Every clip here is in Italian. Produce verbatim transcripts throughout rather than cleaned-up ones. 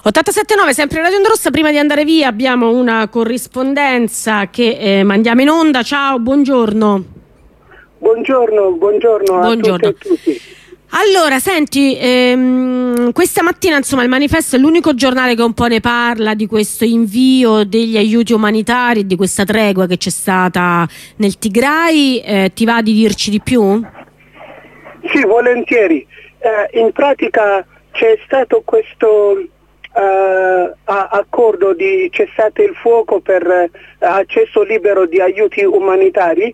ottantasette nove, sempre Radio Onda Rossa. Prima di andare via abbiamo una corrispondenza che eh, mandiamo in onda. Ciao, buongiorno. Buongiorno, buongiorno, buongiorno. a tutte e tutti. Allora, senti, ehm, questa mattina insomma il Manifesto è l'unico giornale che un po' ne parla di questo invio degli aiuti umanitari, di questa tregua che c'è stata nel Tigray. Eh, ti va di dirci di più? Sì, volentieri. Eh, in pratica c'è stato questo eh, accordo di cessate il fuoco per eh, accesso libero di aiuti umanitari.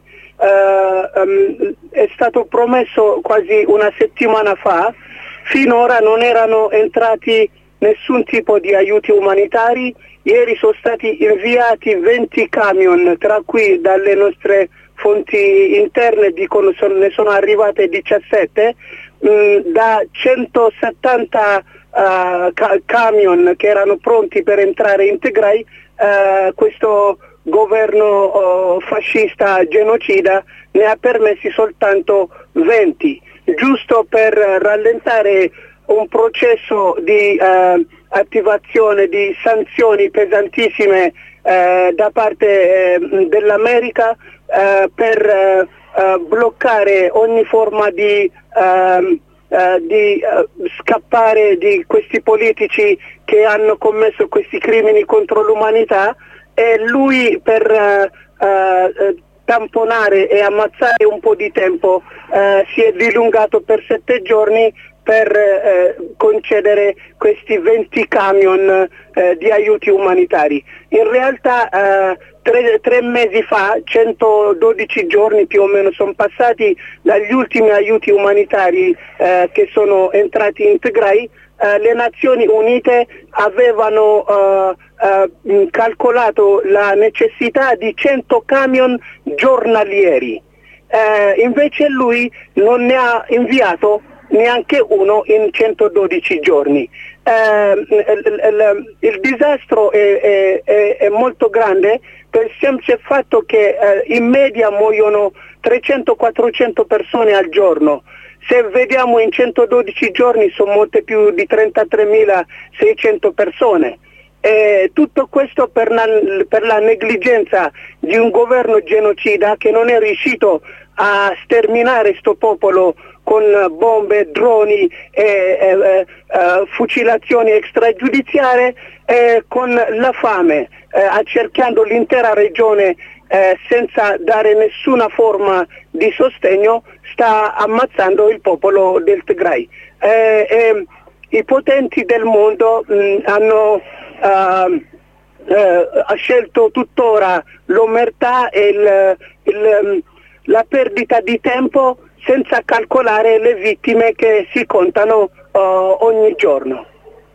Uh, um, è stato promesso quasi una settimana fa. Finora non erano entrati nessun tipo di aiuti umanitari. Ieri sono stati inviati venti camion, tra cui dalle nostre fonti interne dicono son, ne sono arrivate diciassette, mh, da centosettanta uh, ca- camion che erano pronti per entrare in Tigray. Uh, questo governo oh, fascista genocida ne ha permessi soltanto venti, giusto per rallentare un processo di eh, attivazione di sanzioni pesantissime eh, da parte eh, dell'America eh, per eh, bloccare ogni forma di, eh, eh, di eh, scappare di questi politici che hanno commesso questi crimini contro l'umanità. E lui per uh, uh, tamponare e ammazzare un po' di tempo uh, si è dilungato per sette giorni per uh, concedere questi venti camion uh, di aiuti umanitari. In realtà uh, tre, tre mesi fa, centododici giorni più o meno sono passati dagli ultimi aiuti umanitari uh, che sono entrati in Tigray. Uh, le Nazioni Unite avevano uh, uh, calcolato la necessità di cento camion giornalieri, uh, invece lui non ne ha inviato neanche uno in centododici giorni. Uh, il, il, il disastro è, è, è, è molto grande per il semplice fatto che uh, in media muoiono trecento quattrocento persone al giorno. Se vediamo in centododici giorni sono molte più di trentatremilaseicento persone. E tutto questo per la, per la negligenza di un governo genocida che non è riuscito a sterminare questo popolo con bombe, droni, e, e, e, fucilazioni extragiudiziarie, e con la fame, eh, accerchiando l'intera regione eh, senza dare nessuna forma di sostegno, sta ammazzando il popolo del Tigray. Eh, eh, I potenti del mondo mh, hanno uh, uh, scelto tuttora l'omertà e il, il, la perdita di tempo senza calcolare le vittime che si contano uh, ogni giorno.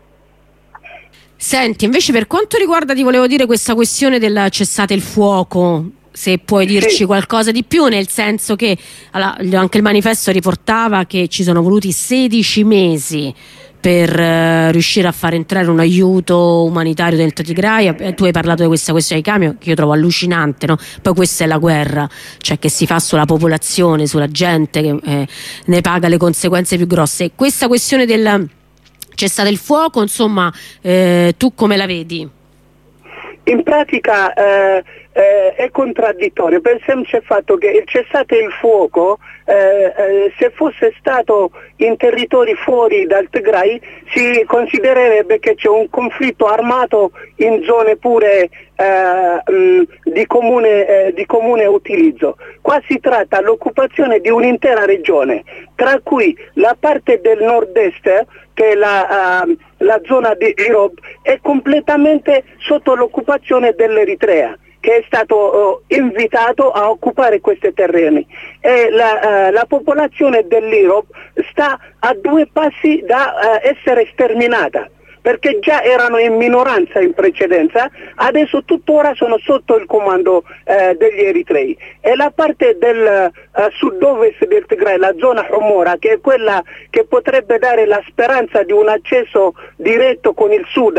Senti, invece per quanto riguarda, ti volevo dire, questa questione del cessate il fuoco, se puoi dirci sì. qualcosa di più, nel senso che allora, anche il Manifesto riportava che ci sono voluti sedici mesi per uh, riuscire a far entrare un aiuto umanitario dentro Tigray. Eh, tu hai parlato di questa questione dei camion che io trovo allucinante, no? Poi questa è la guerra, cioè che si fa sulla popolazione, sulla gente che eh, ne paga le conseguenze più grosse. Questa questione del cessate il fuoco, insomma, eh, tu come la vedi? In pratica eh, eh, è contraddittorio per il semplice fatto che il cessate il fuoco, eh, eh, se fosse stato in territori fuori dal Tigray, si considererebbe che c'è un conflitto armato in zone pure eh, mh, di, comune, eh, di comune utilizzo. Qua si tratta dell'occupazione di un'intera regione, tra cui la parte del nord-est, che è la, uh, la zona di Irob, è completamente sotto l'occupazione dell'Eritrea, che è stato uh, invitato a occupare questi terreni. E la, uh, la popolazione dell'Irob sta a due passi da uh, essere sterminata, perché già erano in minoranza in precedenza, adesso tuttora sono sotto il comando eh, degli eritrei. E la parte del uh, sud-ovest del Tigray, la zona Homora, che è quella che potrebbe dare la speranza di un accesso diretto con il Sudan,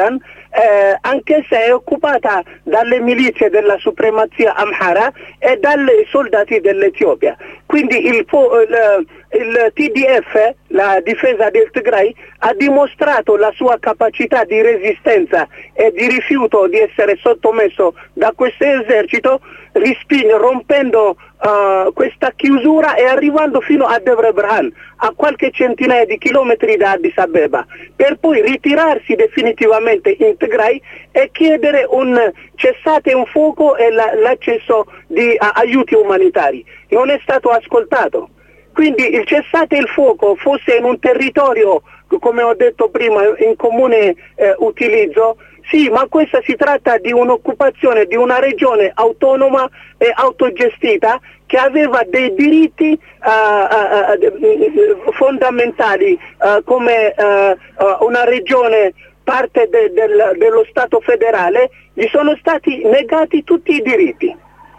eh, anche se è occupata dalle milizie della supremazia Amhara e dai soldati dell'Etiopia. Quindi il, il, il T D F, la difesa del Tigray, ha dimostrato la sua capacità di resistenza e di rifiuto di essere sottomesso da questo esercito, rispin- rompendo uh, questa chiusura e arrivando fino a Debre Brhan, a qualche centinaia di chilometri da Addis Abeba, per poi ritirarsi definitivamente in Tigray e chiedere un cessate un fuoco e la- l'accesso di uh, aiuti umanitari. Non è stato ascoltato. Quindi il cessate il fuoco fosse in un territorio, come ho detto prima, in comune eh, utilizzo, sì, ma questa si tratta di un'occupazione di una regione autonoma e autogestita che aveva dei diritti uh, uh, fondamentali uh, come uh, uh, una regione parte de- del- dello Stato federale. Gli sono stati negati tutti i diritti.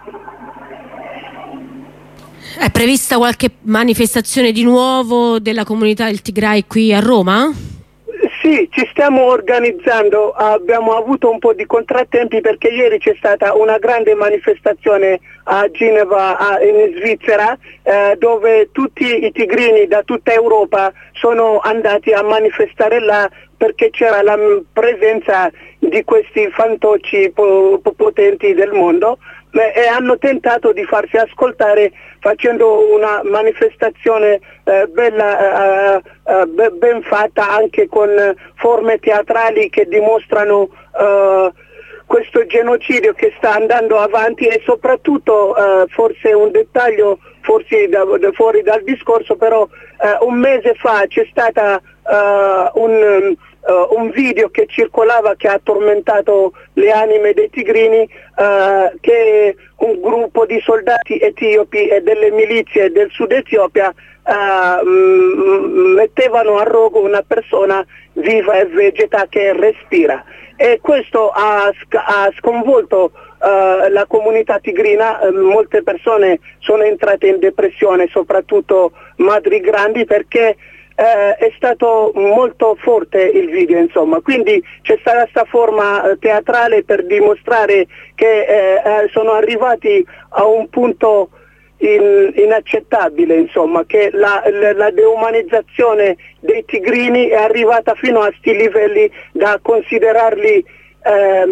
È prevista qualche manifestazione di nuovo della comunità del Tigray qui a Roma? Sì, ci stiamo organizzando, abbiamo avuto un po' di contrattempi perché ieri c'è stata una grande manifestazione a Ginevra, a, in Svizzera, eh, dove tutti i tigrini da tutta Europa sono andati a manifestare là perché c'era la presenza di questi fantocci po- potenti del mondo e hanno tentato di farsi ascoltare facendo una manifestazione eh, bella, eh, eh, ben fatta, anche con forme teatrali che dimostrano eh, questo genocidio che sta andando avanti e soprattutto eh, forse un dettaglio forse da, da fuori dal discorso, però eh, un mese fa c'è stata eh, un Uh, un video che circolava che ha tormentato le anime dei tigrini, uh, che un gruppo di soldati etiopi e delle milizie del sud Etiopia uh, m- mettevano a rogo una persona viva e vegeta che respira, e questo ha, sc- ha sconvolto uh, la comunità tigrina. Uh, molte persone sono entrate in depressione, soprattutto madri grandi, perché Eh, è stato molto forte il video, insomma, quindi c'è stata questa forma eh, teatrale per dimostrare che eh, eh, sono arrivati a un punto in, inaccettabile, insomma, che la, la, la deumanizzazione dei tigrini è arrivata fino a sti livelli da considerarli eh,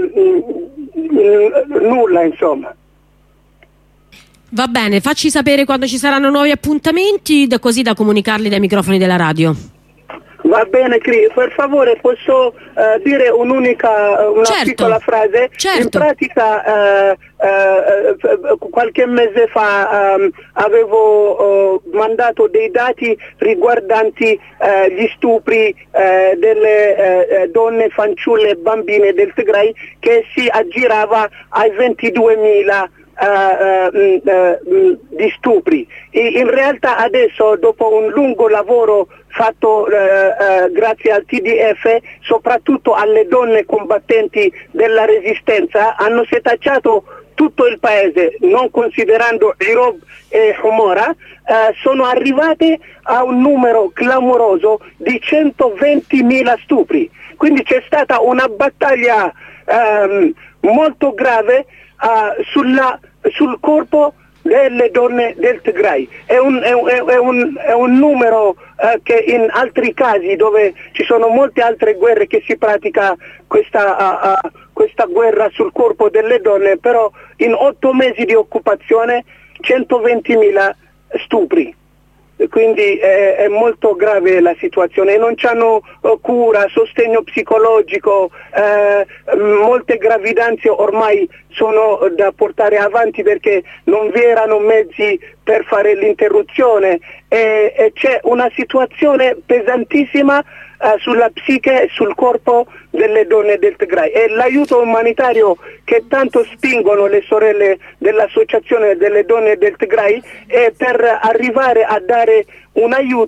nulla, insomma. Va bene, facci sapere quando ci saranno nuovi appuntamenti, da- così da comunicarli dai microfoni della radio. Va bene, Cri, per favore posso uh, dire un'unica, una Certo, piccola frase? certo. In pratica uh, uh, uh, qualche mese fa um, avevo uh, mandato dei dati riguardanti uh, gli stupri uh, delle uh, donne, fanciulle e bambine del Tigray, che si aggirava ai ventiduemila Uh, uh, uh, di stupri. E in realtà adesso, dopo un lungo lavoro fatto uh, uh, grazie al T D F, soprattutto alle donne combattenti della resistenza, hanno setacciato tutto il paese, non considerando Irob e Humora, uh, sono arrivate a un numero clamoroso di centoventimila stupri. Quindi c'è stata una battaglia um, molto grave uh, sulla sul corpo delle donne del Tigray. È un, è un, è un, è un numero eh, che in altri casi, dove ci sono molte altre guerre che si pratica questa, uh, uh, questa guerra sul corpo delle donne, però in otto mesi di occupazione centoventimila stupri. Quindi è, è molto grave la situazione, non c'hanno uh, cura, sostegno psicologico, eh, molte gravidanze ormai sono da portare avanti perché non vi erano mezzi per fare l'interruzione, e, e c'è una situazione pesantissima Uh, sulla psiche e sul corpo delle donne del Tigray, e l'aiuto umanitario che tanto spingono le sorelle dell'associazione delle donne del Tigray è per arrivare a dare un aiuto